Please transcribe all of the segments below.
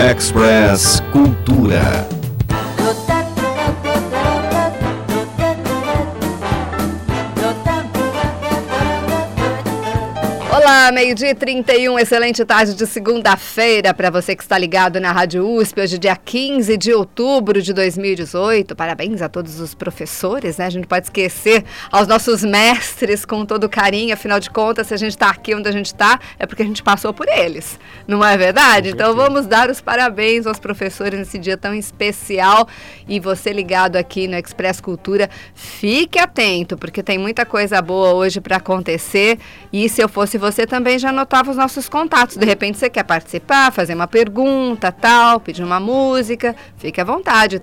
Express Cultura. Olá, 12h31, excelente tarde de segunda-feira para você que está ligado na Rádio USP, hoje dia 15 de outubro de 2018. Parabéns a todos os professores, né? A gente pode esquecer aos nossos mestres com todo carinho, afinal de contas, se a gente está aqui onde a gente está, é porque a gente passou por eles, não é verdade? Então vamos dar os parabéns aos professores nesse dia tão especial. E você ligado aqui no Express Cultura, fique atento, porque tem muita coisa boa hoje para acontecer. E se eu fosse você também já anotava os nossos contatos. De repente você quer participar, fazer uma pergunta, tal, pedir uma música, fique à vontade.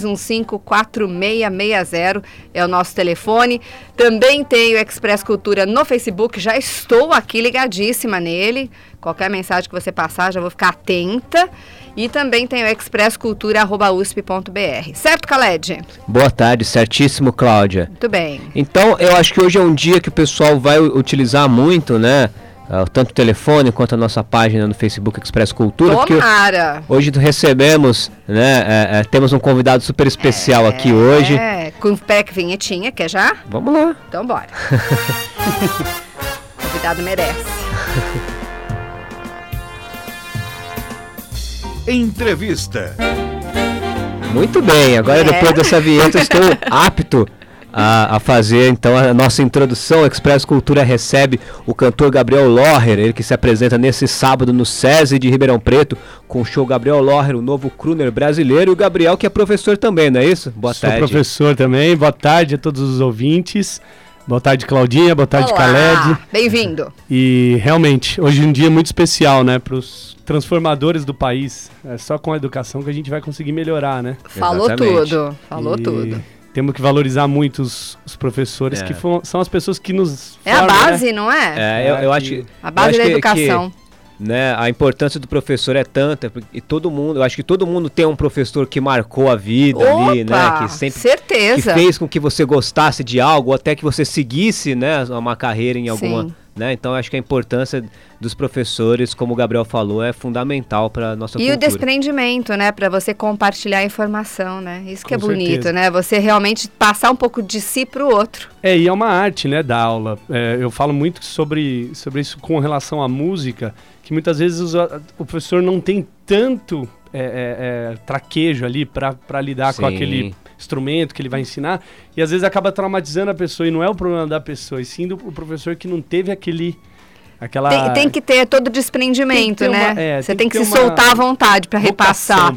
3315-4660 é o nosso telefone. Também tem o Express Cultura no Facebook, já estou aqui ligadíssima nele. Qualquer mensagem que você passar, já vou ficar atenta. E também tem o expresscultura@usp.br. Certo, Khaled? Boa tarde, certíssimo, Cláudia. Muito bem. Então, eu acho que hoje é um dia que o pessoal vai utilizar muito, né? Tanto o telefone quanto a nossa página no Facebook Express Cultura. Tomara! Hoje recebemos, né? Temos um convidado super especial aqui hoje. Com o PEC vinhetinha, quer já? Vamos lá. Então bora. O convidado merece. Entrevista. Muito bem, agora depois dessa vinheta estou apto a fazer então a nossa introdução. Express Cultura recebe o cantor Gabriel Loher, ele que se apresenta nesse sábado no SESI de Ribeirão Preto com o show Gabriel Loher, o novo crooner brasileiro. E o Gabriel que é professor também, não é isso? Boa tarde. Sou professor também, boa tarde a todos os ouvintes. Boa tarde, Claudinha, boa tarde, Olá, Khaled. Bem-vindo. E realmente, hoje um dia muito especial, né, para os transformadores do país. É só com a educação que a gente vai conseguir melhorar, né? Falou Exatamente. tudo. Temos que valorizar muito os professores, que são as pessoas que nos formam, a base, né? Não é? Eu acho a base da educação. Né, a importância do professor é tanta, e todo mundo, eu acho que todo mundo tem um professor que marcou a vida ali, né, que sempre certeza. Que fez com que você gostasse de algo, ou até que você seguisse, né, uma carreira em alguma, né? Então eu acho que a importância dos professores, como o Gabriel falou, é fundamental para nossa cultura. E o desprendimento, né, para você compartilhar a informação, né? Isso que é bonito, certeza. Né? Você realmente passar um pouco de si para o outro. E é uma arte, né, da aula. Eu falo muito sobre isso com relação à música, que muitas vezes o professor não tem tanto traquejo ali para lidar com aquele instrumento que ele vai ensinar, e às vezes acaba traumatizando a pessoa, e não é o problema da pessoa, e sim do professor que não teve tem que ter todo o desprendimento, né? Você tem que se soltar à vontade para repassar.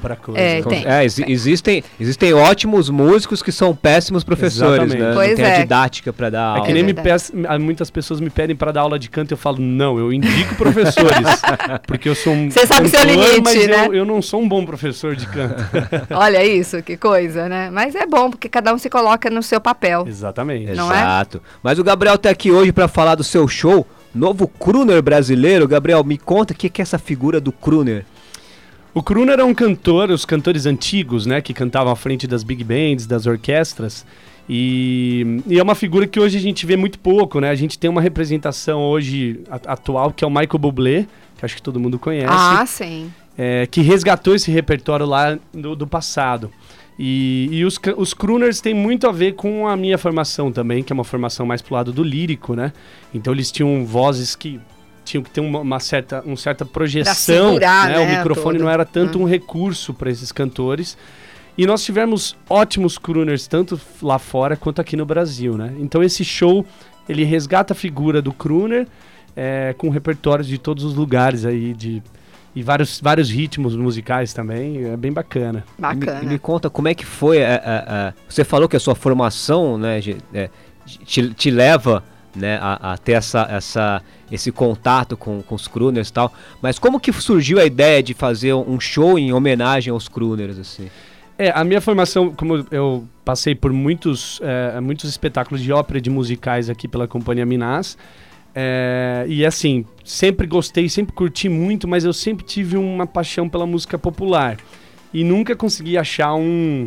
Existem ótimos músicos que são péssimos professores, né? Pois não tem a didática para dar aula. É que nem muitas pessoas me pedem para dar aula de canto, eu falo, não, eu indico professores, porque eu sou Você sabe seu limite, mas né? eu não sou um bom professor de canto. Olha isso, que coisa, né? Mas é bom, porque cada um se coloca no seu papel. Exatamente. Não Exato. Mas o Gabriel tá aqui hoje para falar do seu show, novo crooner brasileiro. Gabriel, me conta o que é essa figura do crooner. O crooner é um cantor, os cantores antigos, né, que cantavam à frente das big bands, das orquestras, e é uma figura que hoje a gente vê muito pouco, né? A gente tem uma representação hoje atual, que é o Michael Bublé, que acho que todo mundo conhece. Ah, sim. Que resgatou esse repertório lá do passado. E os crooners têm muito a ver com a minha formação também, que é uma formação mais pro lado do lírico, né? Então eles tinham vozes que tinham que ter uma certa projeção, segurar, né? O microfone não era tanto um recurso para esses cantores. E nós tivemos ótimos crooners, tanto lá fora quanto aqui no Brasil, né? Então esse show, ele resgata a figura do crooner com repertórios de todos os lugares aí, e vários ritmos musicais também, é bem bacana. E me conta como é que foi, você falou que a sua formação, né, te leva, né, a ter esse contato com os crooners e tal, mas como que surgiu a ideia de fazer um show em homenagem aos crooners, assim? A minha formação, como eu passei por muitos espetáculos de ópera e de musicais aqui pela Companhia Minas, e assim, sempre gostei, sempre curti muito, mas eu sempre tive uma paixão pela música popular e nunca consegui achar um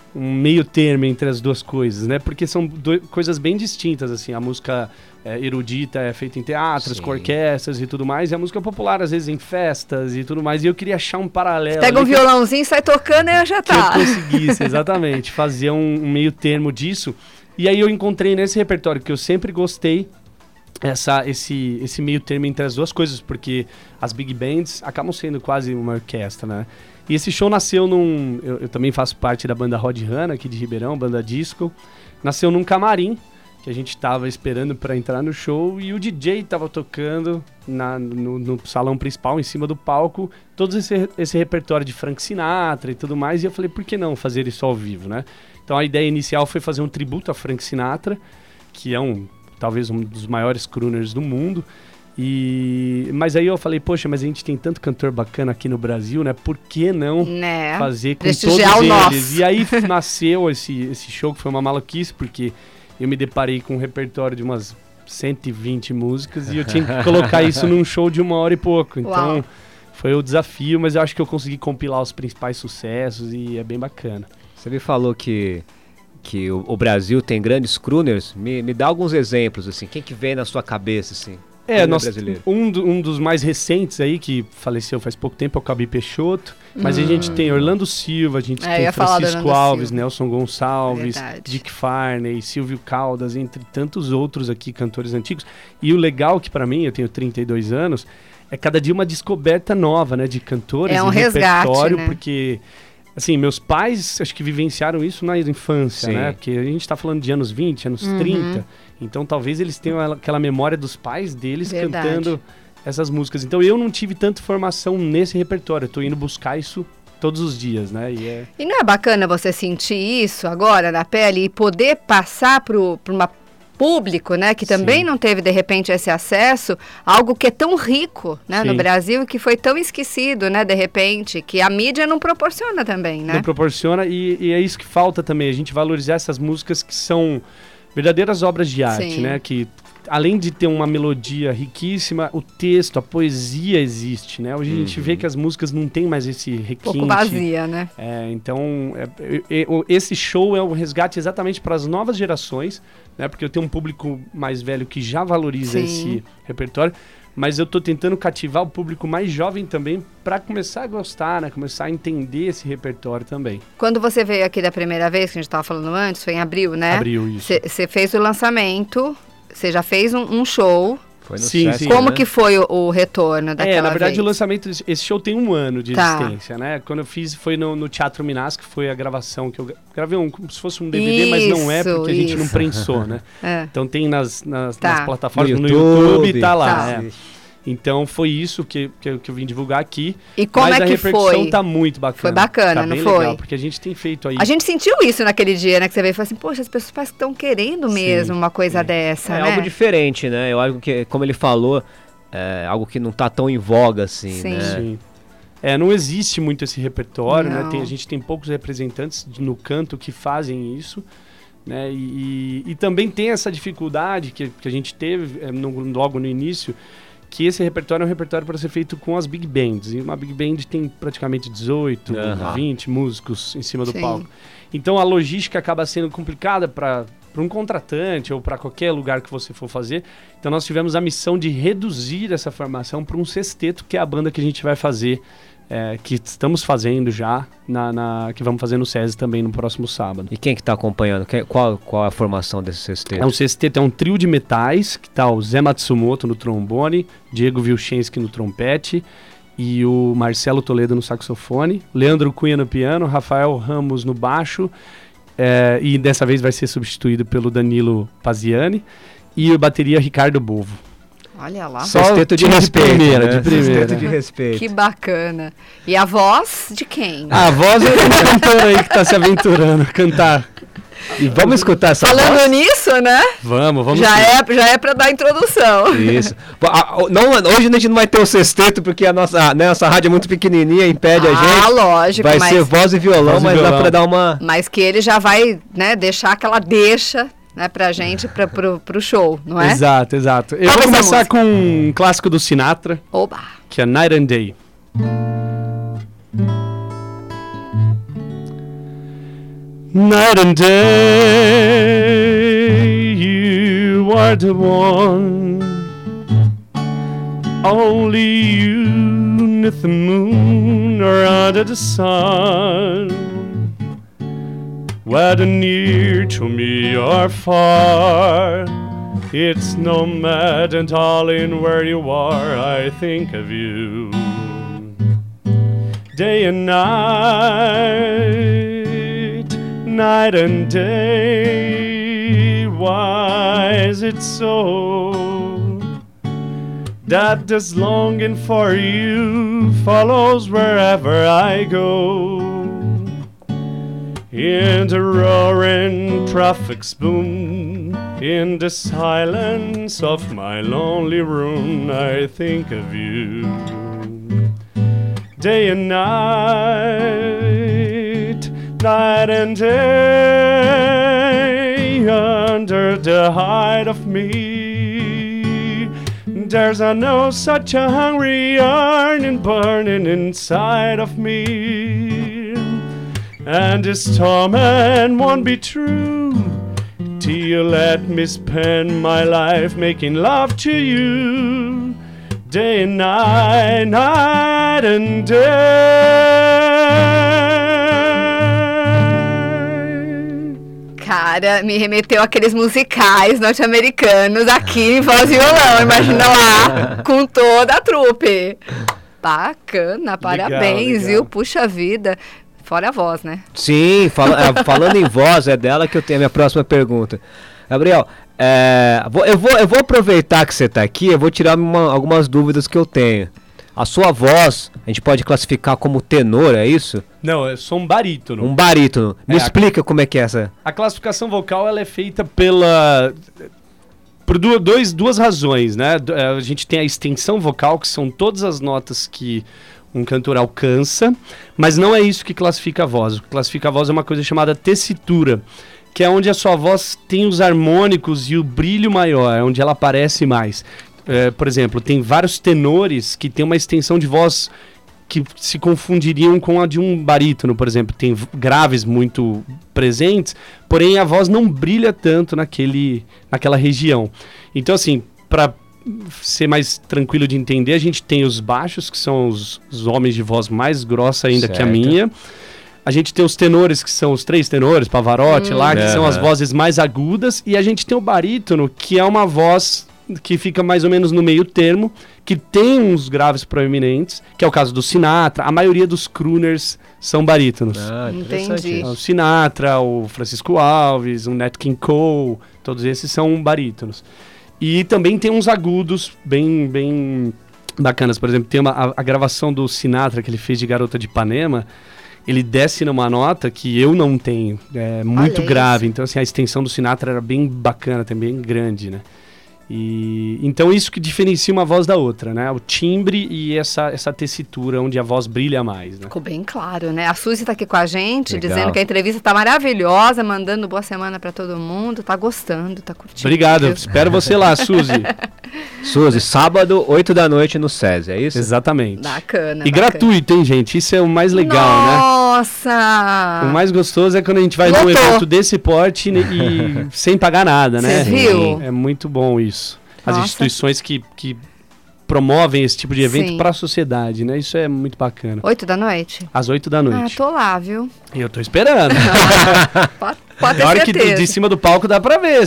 um meio termo entre as duas coisas, né? Porque são coisas bem distintas, assim. A música erudita é feita em teatros, com orquestras e tudo mais, e a música popular, às vezes, em festas e tudo mais. E eu queria achar um paralelo. Pega um violãozinho, sai tocando e já tá. Que eu conseguisse, exatamente, fazer um meio termo disso. E aí eu encontrei nesse repertório que eu sempre gostei, esse meio termo entre as duas coisas, porque as big bands acabam sendo quase uma orquestra, né? E esse show nasceu eu também faço parte da banda Rod Hanna, aqui de Ribeirão, banda disco. Nasceu num camarim, que a gente tava esperando para entrar no show, e o DJ tava tocando no salão principal, em cima do palco, todo esse repertório de Frank Sinatra e tudo mais, e eu falei, por que não fazer isso ao vivo, né? Então a ideia inicial foi fazer um tributo a Frank Sinatra, que é talvez um dos maiores crooners do mundo. Mas aí eu falei, poxa, mas a gente tem tanto cantor bacana aqui no Brasil, né? Por que não fazer com todos eles? E aí nasceu esse show, que foi uma maluquice, porque eu me deparei com um repertório de umas 120 músicas e eu tinha que colocar isso num show de 1 hora e pouco. Então foi o desafio, mas eu acho que eu consegui compilar os principais sucessos e é bem bacana. Você me falou que o Brasil tem grandes crooners. Me dá alguns exemplos, assim. Quem que vem na sua cabeça, assim? Um dos mais recentes aí, que faleceu faz pouco tempo, é o Calbi Peixoto. Mas a gente tem Orlando Silva, a gente tem Francisco Alves, Nelson Gonçalves, Dick Farney, Silvio Caldas, entre tantos outros aqui, cantores antigos. E o legal que pra mim, eu tenho 32 anos, é cada dia uma descoberta nova, né, de cantores e repertório, né? Porque... Assim, meus pais, acho que vivenciaram isso na infância, né? Porque a gente tá falando de anos 20, anos 30. Então, talvez eles tenham aquela memória dos pais deles cantando essas músicas. Então, eu não tive tanta formação nesse repertório. Eu tô indo buscar isso todos os dias, né? E não é bacana você sentir isso agora na pele e poder passar para uma público, né, que também não teve, de repente, esse acesso, algo que é tão rico, né, no Brasil, que foi tão esquecido, né, de repente, que a mídia não proporciona também, né? Não proporciona, e é isso que falta também, a gente valorizar essas músicas que são verdadeiras obras de arte, né, que além de ter uma melodia riquíssima, o texto, a poesia existe, né? Hoje a gente vê que as músicas não tem mais esse requinte. Um pouco vazia, né? Então, esse show é um resgate exatamente para as novas gerações, né? Porque eu tenho um público mais velho que já valoriza esse repertório, mas eu tô tentando cativar o público mais jovem também para começar a gostar, né? Começar a entender esse repertório também. Quando você veio aqui da primeira vez, que a gente estava falando antes, foi em abril, né? Abril, isso. Você fez o lançamento... Você já fez um show. Foi no sim. Como que foi o retorno daquela vez? Na verdade, o lançamento, esse show tem 1 ano de existência, né? Quando eu fiz, foi no Teatro Minas, que foi a gravação que eu gravei como se fosse um DVD, mas não é, porque a gente não prensou, né? Então tem nas plataformas, no YouTube tá lá. Então foi isso que eu vim divulgar aqui. E como mas é que foi? A repercussão tá muito bacana. Foi bacana, tá não bem foi? Legal, porque a gente tem feito aí... A gente sentiu isso naquele dia, né? Que você veio e falou assim, poxa, as pessoas estão querendo mesmo uma coisa dessa, né? É algo diferente, né? Eu acho que, como ele falou, é algo que não tá tão em voga, assim, né? Sim. Não existe muito esse repertório, né? A gente tem poucos representantes no canto que fazem isso, né? E também tem essa dificuldade que a gente teve logo no início, que esse repertório é um repertório para ser feito com as big bands. E uma big band tem praticamente 18, 20 músicos em cima do palco. Então a logística acaba sendo complicada para um contratante ou para qualquer lugar que você for fazer. Então nós tivemos a missão de reduzir essa formação para um sexteto, que é a banda que a gente vai fazer, que estamos fazendo já, que vamos fazer no SESI também no próximo sábado. E quem que está acompanhando? Qual é a formação desse sexteto? Um sexteto, é um trio de metais, que está o Zé Matsumoto no trombone, Diego Vilchensky no trompete e o Marcelo Toledo no saxofone, Leandro Cunha no piano, Rafael Ramos no baixo, e dessa vez vai ser substituído pelo Danilo Paziani, e o bateria Ricardo Bovo. Olha lá. Sexteto de respeito, de primeira. Sexteto de respeito. Que bacana. E a voz de quem? A voz é um cantor aí que tá se aventurando a cantar. E vamos escutar essa voz? Falando nisso, né? Vamos. Já é pra dar introdução. Isso. Hoje a gente não vai ter o sexteto, porque a nossa rádio é muito pequenininha, impede a gente. Ah, lógico. Vai ser voz e violão, mas dá pra dar uma... Mas que ele já vai, né, deixar aquela deixa... né, pra gente, pro show, não é? Exato. Eu vou começar com um clássico do Sinatra, que é Night and Day. Night and day, you are the one. Only you, neath the moon or under the sun. Whether near to me or far, it's no matter, darling, where you are, I think of you. Day and night, night and day, why is it so that this longing for you follows wherever I go? In the roaring traffic's boom, in the silence of my lonely room, I think of you. Day and night, night and day, under the height of me, there's no such a hungry yearning burning inside of me. And this torment won't be true till you let me spend my life making love to you. Day and night, night and day. Cara, me remeteu àqueles musicais norte-americanos aqui em voz e violão, imagina lá, com toda a trupe. Bacana, parabéns, legal. Viu? Puxa vida. Fora a voz, né? Sim, falando em voz, é dela que eu tenho a minha próxima pergunta. Gabriel, eu vou aproveitar que você está aqui, eu vou tirar algumas dúvidas que eu tenho. A sua voz, a gente pode classificar como tenor, é isso? Não, eu sou um barítono. Um barítono. Me explica como é que é essa. A classificação vocal ela é feita por duas razões, né? A gente tem a extensão vocal, que são todas as notas que um cantor alcança, mas não é isso que classifica a voz. O que classifica a voz é uma coisa chamada tessitura, que é onde a sua voz tem os harmônicos e o brilho maior, é onde ela aparece mais. Por exemplo, tem vários tenores que têm uma extensão de voz que se confundiriam com a de um barítono, por exemplo. Tem graves muito presentes, porém a voz não brilha tanto naquela região. Então, assim, para ser mais tranquilo de entender, a gente tem os baixos, que são os homens de voz mais grossa ainda que a minha. A gente tem os tenores, que são os 3 tenores, Pavarotti lá, que são as vozes mais agudas. E a gente tem o barítono, que é uma voz que fica mais ou menos no meio termo, que tem uns graves proeminentes, que é o caso do Sinatra. A maioria dos crooners são barítonos. Entendi. O Sinatra, o Francisco Alves, o Nat King Cole, todos esses são barítonos. E também tem uns agudos bem bacanas. Por exemplo, tem a gravação do Sinatra que ele fez de Garota de Ipanema. Ele desce numa nota que eu não tenho. É muito grave. Então, assim, a extensão do Sinatra era bem bacana, também bem grande, né? Então isso que diferencia uma voz da outra, né? O timbre e essa tessitura onde a voz brilha mais, né? Ficou bem claro, né? A Suzy tá aqui com a gente, dizendo que a entrevista tá maravilhosa, mandando boa semana para todo mundo, tá gostando, tá curtindo. Obrigado, espero você lá, Suzy. Suzy, sábado, 8 da noite no SESI, é isso? Exatamente. Bacana. E gratuito, hein, gente? Isso é o mais legal, né? Nossa! O mais gostoso é quando a gente vai num evento desse porte e sem pagar nada, né? Você viu? É muito bom isso. As instituições que promovem esse tipo de evento para a sociedade, né? Isso é muito bacana. 8 da noite? Às 8 da noite. Ah, tô lá, viu? E eu tô esperando. Pode ter hora certeza. que de cima do palco dá pra ver.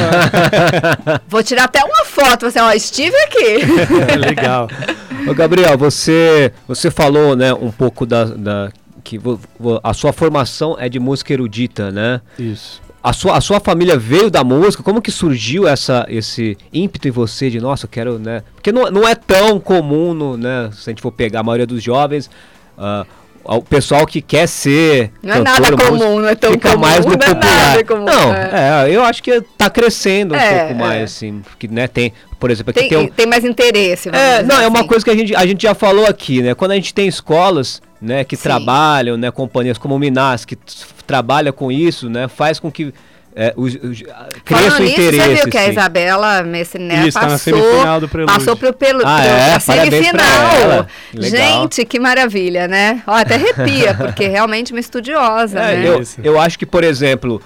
Vou tirar até uma foto, você, ó, estive aqui. Legal. Ô, Gabriel, você falou, né, um pouco que a sua formação é de música erudita, né? Isso. A sua família veio da música? Como que surgiu esse ímpeto em você de, nossa, eu quero, né? Porque não é tão comum, né? Se a gente for pegar a maioria dos jovens, o pessoal que quer ser não cantor, é nada comum, não é tão fica comum, mais no não popular. É nada comum, eu acho que tá crescendo um pouco mais, assim, porque, né, tem, por exemplo, aqui tem mais interesse. É uma coisa que a gente já falou aqui, né? Quando a gente tem escolas, né, que trabalham, né, companhias como o Minas, que trabalha com isso, né, faz com que cresça o interesse. Você viu que a sim. Isabela Messner Tá na semifinal do Prelúdio. passou pra parabéns pra semifinal. ela. Legal. Gente, que maravilha, né? Ó, até arrepia, porque é realmente uma estudiosa, né? Eu acho que, por exemplo,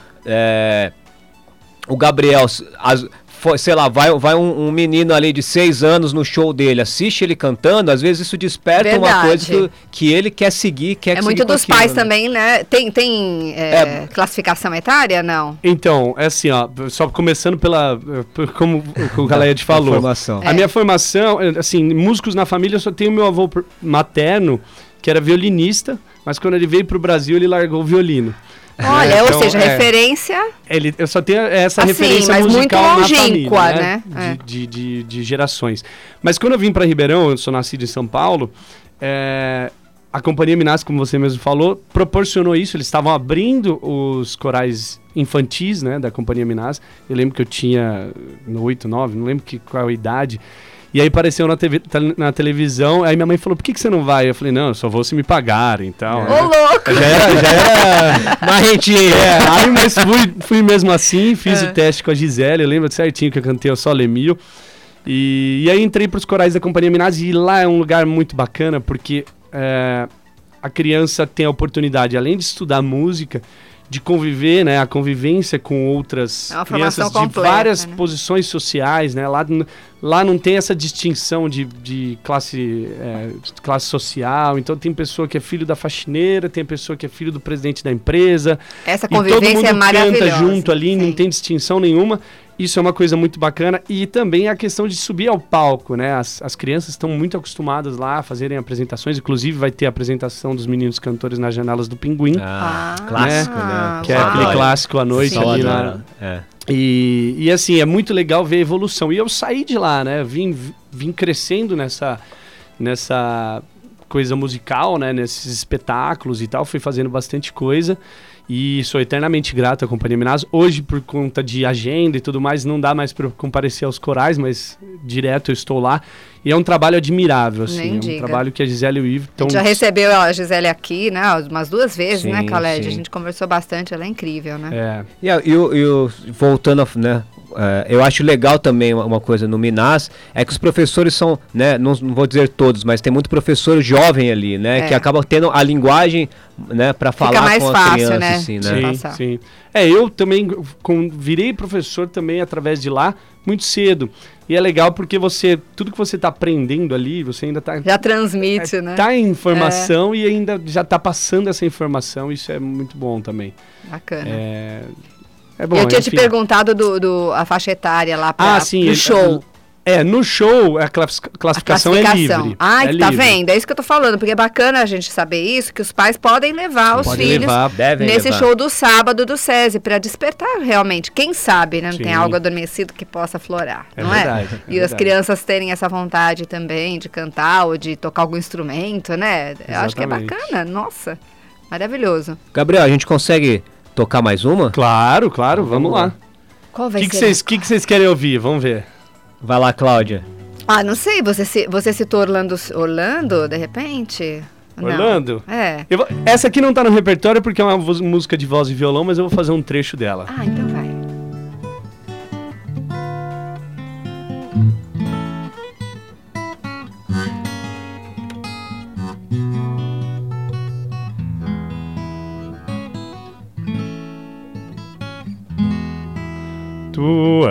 o Gabriel, sei lá, vai um menino ali de 6 anos no show dele, assiste ele cantando, às vezes isso desperta uma coisa que ele quer seguir, quer seguir muito dos aquilo, pais né? também, né? Tem classificação etária, não? Então, é assim, ó, só começando como o Galeade falou. A minha formação, assim, músicos na família, eu só tenho meu avô materno, que era violinista, mas quando ele veio pro Brasil, ele largou o violino. Olha, então, ou seja, referência... Eu só tenho essa assim, referência mas musical muito na longínqua, família, né? De gerações. Mas quando eu vim para Ribeirão, eu sou nascido em São Paulo, a Companhia Minás, como você mesmo falou, proporcionou isso. Eles estavam abrindo os corais infantis, né, da Companhia Minás. Eu lembro que eu tinha 8, 9, não lembro qual a idade. E aí apareceu na televisão, aí minha mãe falou, por que você não vai? Eu falei, não, eu só vou se me pagarem, então. Ô, louco! Já era marrentinha. Aí, mas fui mesmo assim, fiz o teste com a Gisele, eu lembro certinho que eu cantei o Sole Mio. E aí entrei para os corais da Companhia Minás, e lá é um lugar muito bacana, porque a criança tem a oportunidade, além de estudar música, de conviver, né, a convivência com outras crianças completa, de várias posições sociais, né, lá não tem essa distinção de classe social, então tem pessoa que é filho da faxineira, tem pessoa que é filho do presidente da empresa. Essa convivência é maravilhosa. Canta junto ali, sim. Não tem distinção nenhuma. Isso é uma coisa muito bacana. E também a questão de subir ao palco, né? As crianças estão muito acostumadas lá a fazerem apresentações. Inclusive vai ter a apresentação dos meninos cantores nas janelas do Pinguim. Clássico, né? Que é aquele clássico à noite. Sim. Ali E assim, é muito legal ver a evolução. E eu saí de lá, né? Vim crescendo nessa coisa musical, né? Nesses espetáculos e tal. Fui fazendo bastante coisa. E sou eternamente grato à Companhia Minás. Hoje, por conta de agenda e tudo mais, não dá mais para comparecer aos corais, mas direto eu estou lá. E é um trabalho admirável, assim. É um trabalho que a Gisele e o Ivo estão... Já recebeu a Gisele aqui, né? Umas 2 vezes, sim, né, Khaled? Sim. A gente conversou bastante, ela é incrível, né? Voltando, né? Eu acho legal também uma coisa no Minás, é que os professores são, né, não vou dizer todos, mas tem muito professor jovem ali, né, que acaba tendo a linguagem, né, para falar mais com as fácil, crianças, né? assim, né? Sim. Eu também virei professor também através de lá muito cedo. E é legal porque tudo que você está aprendendo ali, você ainda está... Já transmite, né? Está em informação e ainda já está passando essa informação, isso é muito bom também. Bacana. É bom, eu tinha te perguntado a faixa etária lá pro show. No show a classificação é livre. Tá vendo? É isso que eu tô falando, porque é bacana a gente saber isso, que os pais podem levar os filhos nesse show do sábado do SESI, para despertar realmente. Quem sabe, né? Não tem algo adormecido que possa florar, não verdade, é? E as crianças terem essa vontade também de cantar ou de tocar algum instrumento, né? Eu acho que é bacana. Nossa, maravilhoso. Gabriel, a gente consegue tocar mais uma? Claro, vamos lá. Qual vai ser? O que vocês querem ouvir? Vamos ver. Vai lá, Cláudia. Não sei, você citou Orlando, de repente? Orlando? Não. É. Essa aqui não tá no repertório porque é uma música de voz e violão, mas eu vou fazer um trecho dela. Então vai. Tu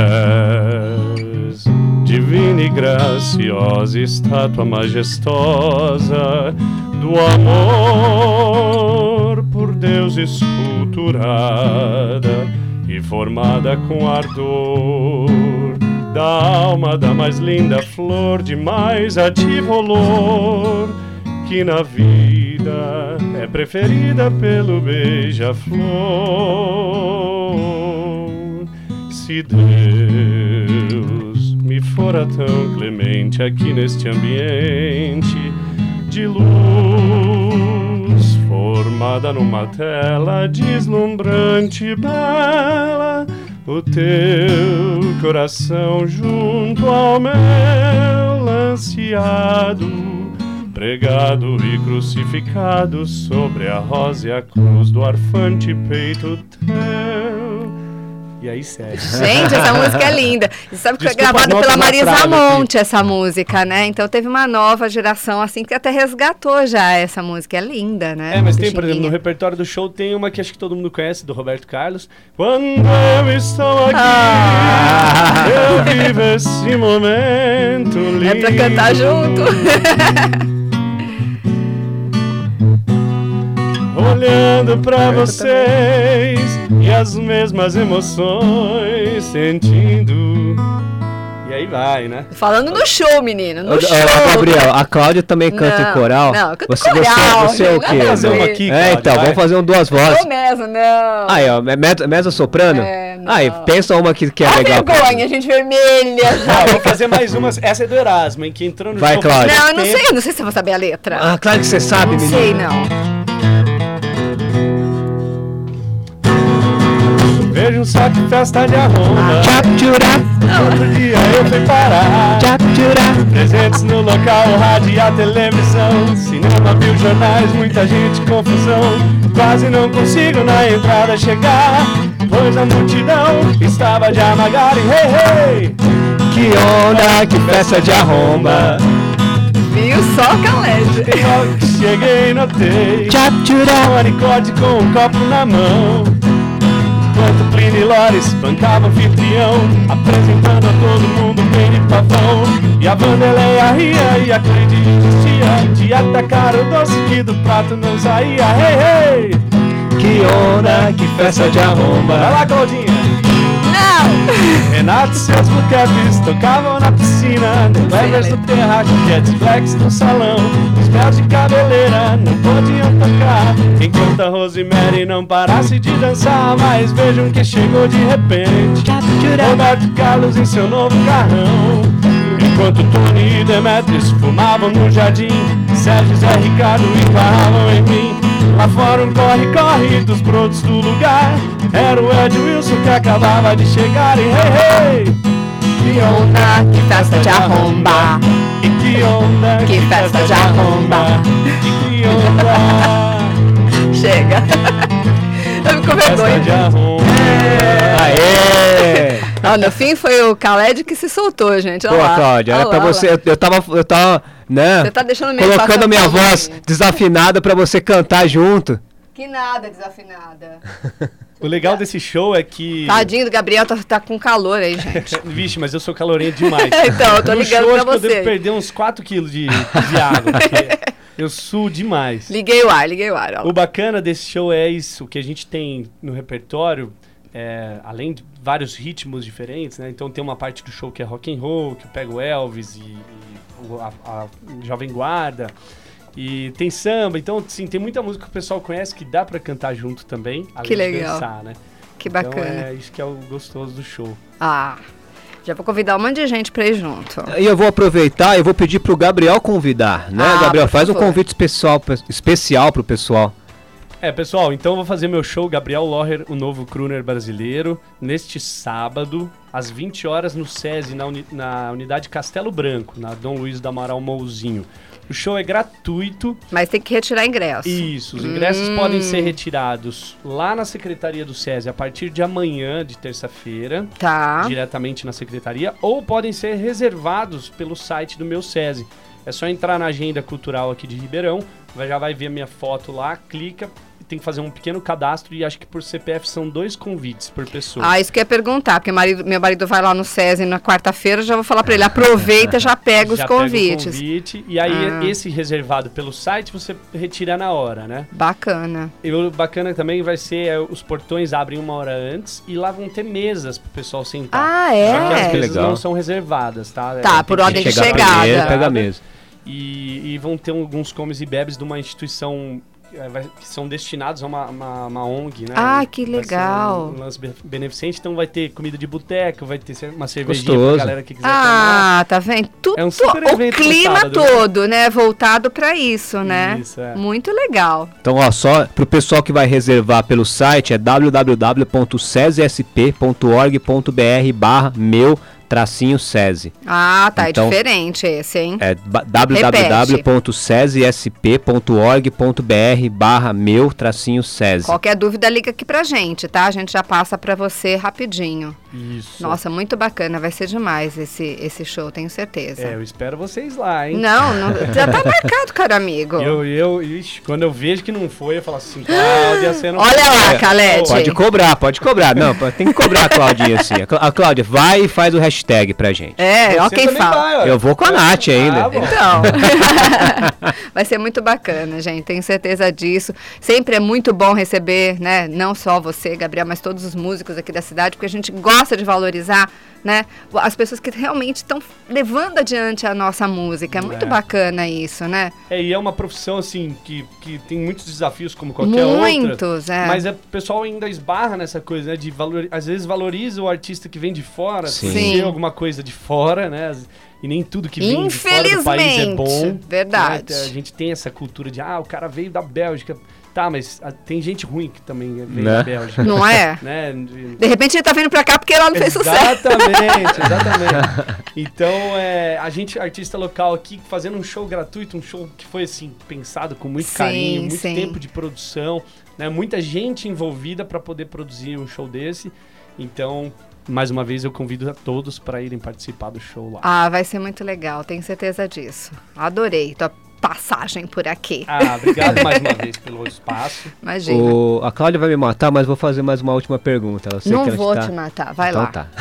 és divina e graciosa, estátua majestosa do amor por Deus esculturada e formada com ardor da alma da mais linda flor de mais ativo olor, que na vida é preferida pelo beija-flor. Se Deus me fora tão clemente aqui neste ambiente de luz, formada numa tela deslumbrante e bela, o teu coração junto ao meu lanceado, pregado e crucificado sobre a rosa e a cruz do arfante peito teu, E aí segue. Gente, essa música é linda. Você sabe que foi Desculpa, gravada pela nota Marisa trave Monte, essa música, né? Então teve uma nova geração, assim, que até resgatou já essa música. É linda, né? Mas tem, por exemplo, no repertório do show tem uma que acho que todo mundo conhece, do Roberto Carlos. Quando eu estou aqui, eu vivo esse momento lindo. É pra cantar junto. Olhando pra vocês e as mesmas emoções sentindo. E aí vai, né? Falando no show, menino, no show. Gabriel, a Cláudia também canta em coral. Não, canta você, coral. Você é o quê? Vamos fazer uma aqui, Cláudia, então, vamos fazer duas vozes. Não mesmo, não. Aí, ó, mezzo-soprano? Não. Aí, pensa uma que é legal. Vergonha, gente vermelha. Vou fazer mais uma. Essa é do Erasmo, hein? Que entrou no Vai, show. Cláudia. Não, eu não sei se eu vou saber a letra. Ah, claro que você sabe, menino. Não sei, não. Vejam só que festa de arromba. Outro dia eu fui parar. Presentes no local, o rádio e a televisão. Cinema, viu jornais, muita gente, confusão. Quase não consigo na entrada chegar, pois a multidão estava de Amagari. Hey, hey! Que onda, que festa de arromba. Viu só, Khaled? Logo que cheguei, notei um anicode com um copo na mão. Enquanto Plínio e Lores bancavam o anfitrião, apresentando a todo mundo bem de pavão. E a Vandeleia ria e a Cleide insistia de atacar o doce que do prato não saía. Hey, hey! Que onda, que festa de arromba. Vai lá, Claudinha! Não! Renato e seus Blue Caps tocavam na piscina, no Evers no terraço, Jets Flex no salão. Os véus de cabeleira não podiam tocar, enquanto a Rosemary não parasse de dançar. Mas vejam que chegou de repente Roberto Carlos em seu novo carrão. Enquanto Tony e Demetrius fumavam no jardim, Sérgio e Zé Ricardo embaravam em mim. Lá fora um corre-corre dos brotos do lugar. Era o Ed Wilson que acabava de chegar. E hey, hey! Que onda, que festa de arromba. E que onda, que festa de arromba. E que onda. Chega. Eu fico com Festa de vergonha. arromba. Aê! Ah, no fim foi o Khaled que se soltou, gente. Pô, Olha lá. Cláudia, era Olha pra lá, você. olha lá. Eu tava, né? Você tá deixando meio colocando passar a minha pano, voz hein? desafinada pra você cantar junto. Que nada, desafinada. O legal desse show é que... Tadinho do Gabriel, tá com calor aí, gente. Vixe, mas eu sou calorento demais. Então, eu tô No ligando show, pra acho que eu você. devo perder uns 4 quilos de água, porque eu suo demais. Liguei o ar. Ó. O bacana desse show é isso, que a gente tem no repertório, além de vários ritmos diferentes, né? Então tem uma parte do show que é rock and roll, que pega o Elvis e a Jovem Guarda. E tem samba, então assim, tem muita música que o pessoal conhece que dá pra cantar junto também, além Que de legal. dançar, né? Que bacana. Então é isso que é o gostoso do show. Ah, já vou convidar um monte de gente pra ir junto. E eu vou aproveitar e vou pedir pro Gabriel convidar, né? Ah, Gabriel, por faz um favor. convite especial pro pessoal. Pessoal, então eu vou fazer meu show Gabriel Loher, o novo crooner brasileiro, neste sábado, às 20 horas no SESI, na unidade Castelo Branco, na Dom Luiz do Amaral Mouzinho. O show é gratuito. Mas tem que retirar ingresso. Isso, os ingressos podem ser retirados lá na Secretaria do SESI a partir de amanhã, de terça-feira, Tá. diretamente na Secretaria, ou podem ser reservados pelo site do meu SESI. É só entrar na agenda cultural aqui de Ribeirão, já vai ver a minha foto lá, clica, tem que fazer um pequeno cadastro e acho que por CPF são 2 convites por pessoa. Ah, isso que eu ia perguntar, porque meu marido vai lá no SESI na quarta-feira, já vou falar pra ele, aproveita, já pega os Já pega o convites. convite, e aí esse reservado pelo site você retira na hora, né? Bacana. E o bacana também vai ser, os portões abrem 1 hora antes e lá vão ter mesas pro pessoal sentar. Ah, é? Só que as Que mesas legal. não são reservadas, tá? Tá, por Tem ordem que de chegar chegada. primeiro, pega a mesa. E vão ter alguns comes e bebes de uma instituição que são destinados a uma ONG, né? Ah, que Vai ser legal. um lance beneficente, então vai ter comida de boteco, vai ter uma cervejinha Gostoso. pra galera que quiser tomar. Ah, tá vendo? Tudo, É um super o evento no clima sábado, né? todo, né? Voltado pra isso, né? Isso, é. Muito legal. Então, ó, só pro pessoal que vai reservar pelo site é www.sesesp.org.br/meu /SESI. Ah, tá, Então, é diferente esse, hein? É www.sesesp.org.br/meu-SESI. Qualquer dúvida, liga aqui pra gente, tá? A gente já passa pra você rapidinho. Isso. Nossa, muito bacana, vai ser demais esse show, tenho certeza. Eu espero vocês lá, hein? Não, já tá marcado, cara amigo. Ixi, quando eu vejo que não foi, eu falo assim, Cláudia, você não... Olha lá, Calete. Pode cobrar. Não, tem que cobrar a Claudinha, assim. A Cláudia vai e faz o hashtag pra gente. Ó quem fala. Eu vou com a Nath ainda. Então, vai ser muito bacana, gente, tenho certeza disso. Sempre é muito bom receber, né, não só você, Gabriel, mas todos os músicos aqui da cidade, porque a gente gosta de valorizar, né, as pessoas que realmente estão levando adiante a nossa música. É muito bacana isso, né? E é uma profissão, assim, que tem muitos desafios, como qualquer outra. Muitos, Mas o pessoal ainda esbarra nessa coisa, né, de às vezes valoriza o artista que vem de fora, Sim. alguma coisa de fora, né, e nem tudo que vem de fora do país é bom. Verdade. Né? A gente tem essa cultura de, o cara veio da Bélgica. Tá, mas tem gente ruim que também veio da Bélgica. Não é? Né? De repente ele tá vindo pra cá porque lá não fez sucesso. Exatamente. Então, a gente, artista local aqui, fazendo um show gratuito, um show que foi, assim, pensado com muito carinho, muito tempo de produção, né? Muita gente envolvida para poder produzir um show desse. Então, mais uma vez, eu convido a todos para irem participar do show lá. Vai ser muito legal, tenho certeza disso. Adorei tua passagem por aqui. Obrigado mais uma vez pelo espaço. Imagina. A Cláudia vai me matar, mas vou fazer mais uma última pergunta. Não vou te matar, vai lá. Tá.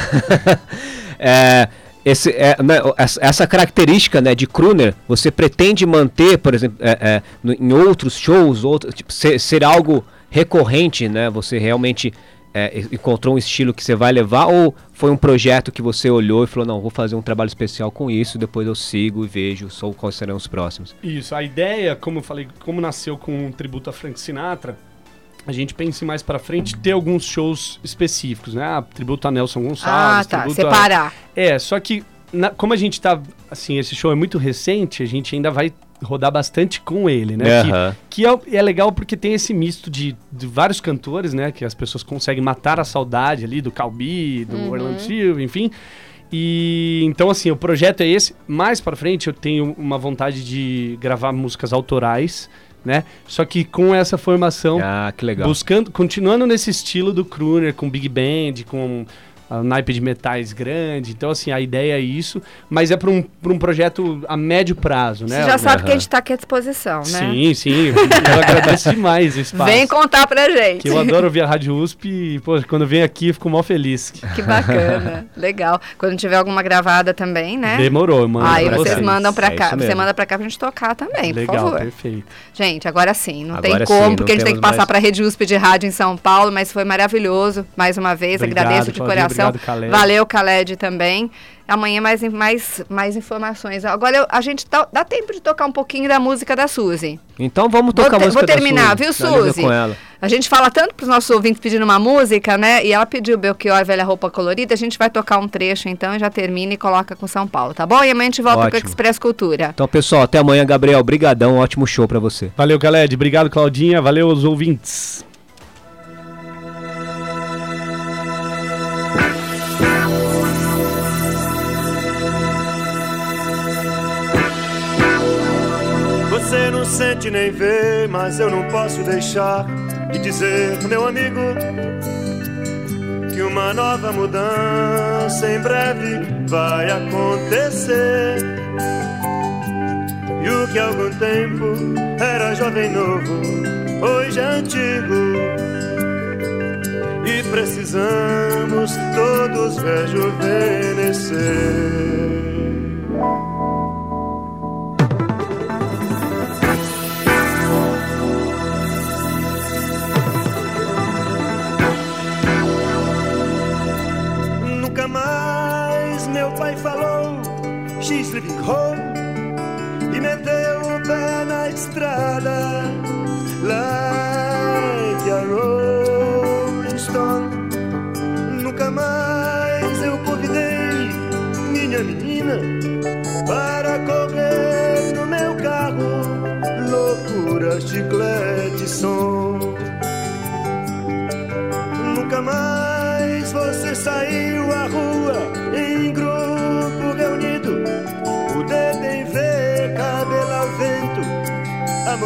Essa característica, né, de crooner, você pretende manter, por exemplo, em outros shows, tipo, ser algo recorrente, né? Você realmente encontrou um estilo que você vai levar, ou foi um projeto que você olhou e falou, não, vou fazer um trabalho especial com isso, depois eu sigo e vejo quais serão os próximos? Isso, a ideia, como eu falei, como nasceu com um tributo a Frank Sinatra, a gente pensa em mais pra frente ter alguns shows específicos, né? Tributo a Nelson Gonçalves. Separar. Só que como a gente tá, assim, esse show é muito recente, a gente ainda vai rodar bastante com ele, né? Que é legal porque tem esse misto de vários cantores, né? Que as pessoas conseguem matar a saudade ali do Calbi, do Orlando Silva, enfim. E então, assim, o projeto é esse. Mais pra frente eu tenho uma vontade de gravar músicas autorais, né? Só que com essa formação, que legal. Continuando nesse estilo do crooner, com big band, com a naipe de metais grande. Então, assim, a ideia é isso, mas é para um projeto a médio prazo, né? Você já sabe que a gente está aqui à disposição, né? Sim. Eu agradeço demais o espaço. Vem contar pra gente. Que eu adoro ouvir a Rádio USP e, quando eu venho aqui, eu fico mó feliz. Que bacana. Legal. Quando tiver alguma gravada também, né? Demorou, mano. Aí vocês mandam pra cá. Você manda pra cá pra gente tocar também, legal, por favor. Perfeito. Gente, agora sim, não tem como, porque a gente tem que passar pra Rede USP de rádio em São Paulo, mas foi maravilhoso. Mais uma vez, agradeço de coração. Obrigado, Khaled. Valeu, Khaled, também. Amanhã mais informações. Agora a gente dá tempo de tocar um pouquinho da música da Suzy. Então vamos tocar a música da Suzy. Vou terminar, viu, Suzy? Com ela. A gente fala tanto para os nossos ouvintes pedindo uma música, né? E ela pediu Belchior, Velha Roupa Colorida. A gente vai tocar um trecho, então, e já termina e coloca com São Paulo, tá bom? E amanhã a gente volta com o Express Cultura. Então, pessoal, até amanhã, Gabriel. Brigadão, ótimo show para você. Valeu, Khaled. Obrigado, Claudinha. Valeu aos ouvintes. Você não sente nem vê, mas eu não posso deixar de dizer, meu amigo, que uma nova mudança em breve vai acontecer. E o que há algum tempo era jovem novo, hoje é antigo. E precisamos todos rejuvenescer. Nunca mais meu pai falou "She's leaving home" e meteu o pé na estrada like a Rolling Stone. Nunca mais eu convidei minha menina para correr no meu carro, loucura, chiclete, som. Nunca mais você saiu à rua em grupo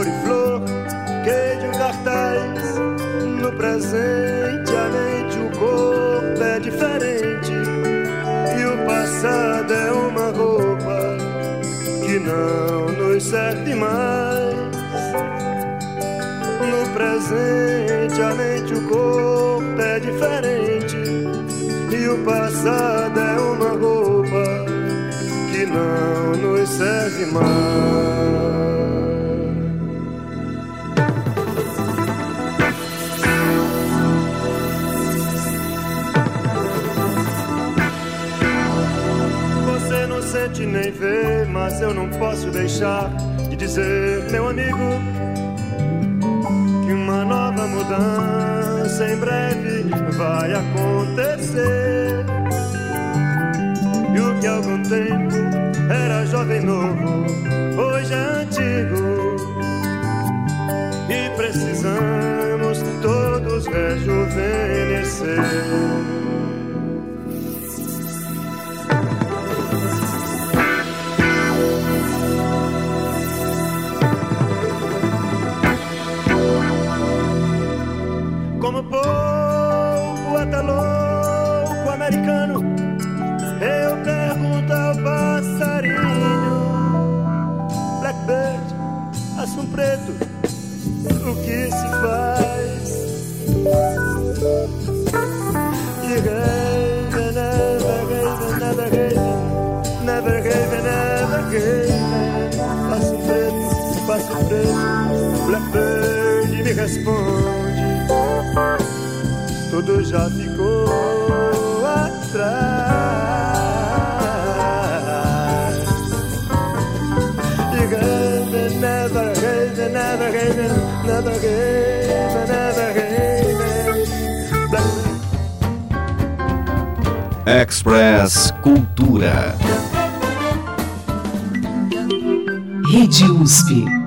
cor e flor, queijo, cartaz. No presente a mente, o corpo é diferente. E o passado é uma roupa que não nos serve mais. No presente a mente, o corpo é diferente. E o passado é uma roupa que não nos serve mais. Você não sente nem vê, mas eu não posso deixar de dizer, meu amigo, que uma nova mudança em breve vai acontecer. E o que há algum tempo era jovem novo, hoje é antigo. E precisamos todos rejuvenescer. Como povo até louco americano, eu pergunto ao passarinho, Blackbird, assunto preto, o que se faz? E Raven, never Raven, never Raven, never Raven. Passo preto, Blackbird me responde, tudo já ficou atrás. E Raven, never Raven, never Raven, never Raven, never Raven. Express Cultura. Rede USP.